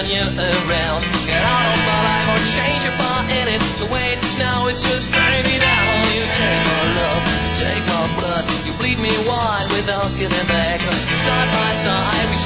turn you around. Get out of my life or change your part in it. The way it is now is just burning me down. You take my love, you take my blood, you bleed me wide without giving back. Side by side, we